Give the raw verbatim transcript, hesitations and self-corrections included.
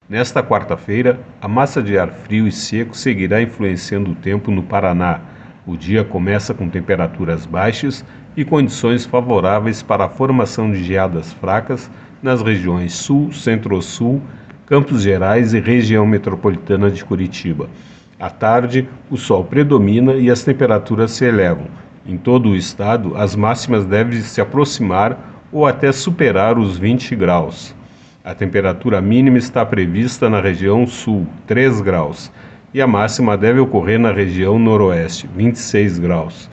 Nesta quarta-feira, a massa de ar frio e seco seguirá influenciando o tempo no Paraná. O dia começa com temperaturas baixas e condições favoráveis para a formação de geadas fracas nas regiões Sul, Centro-Sul, Campos Gerais e região metropolitana de Curitiba. À tarde, o sol predomina e as temperaturas se elevam. Em todo o estado, as máximas devem se aproximar ou até superar os vinte graus. A temperatura mínima está prevista na região sul, três graus, e a máxima deve ocorrer na região noroeste, vinte e seis graus.